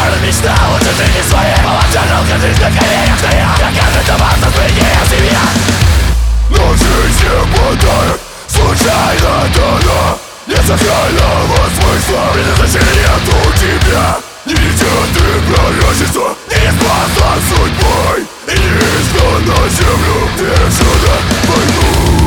Мечтал от жизни своей, положил жизнь на коленях стоя. Я каждый вас отвлекая себя. Но жизнь не подарок, случайно дана. Нет сакрального смысла, предназначения нет у тебя. Не ведет ты пророчество, не спасла судьбой и не изгнан на землю. Ты отсюда войну.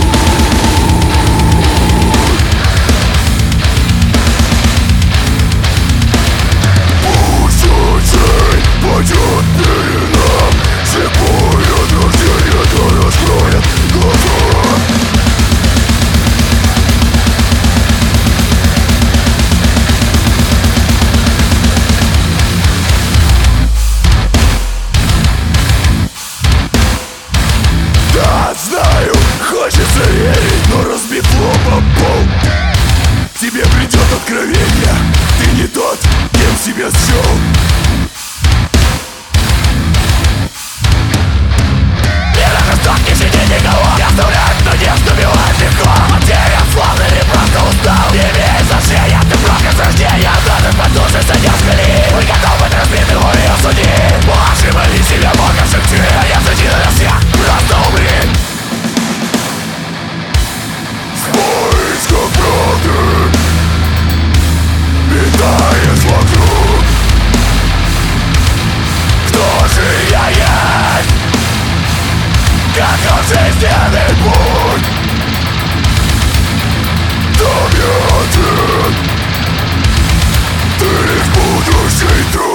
Пойдет перелом, слепое от рождения, то раскроет глаза. Да, знаю, хочется верить, но разбив лоб об пол. Тебе придет откровение, ты не тот, кем себя счел. Не сидеть никого, не оставлять, но не вступивать легко. Потеря словно или просто устал. Не имеет значения, ты прок от рождения. Даже подушишься несколько лет. Мы готовы быть разбитым, и осудить. Ошибали себя, Бога шепчи. Я среди на всех, просто умри. В поисках правды метаясь вокруг. Кто же я есть? Каков жизненный путь? Дай мне ответ. Ты лишь будущий труд.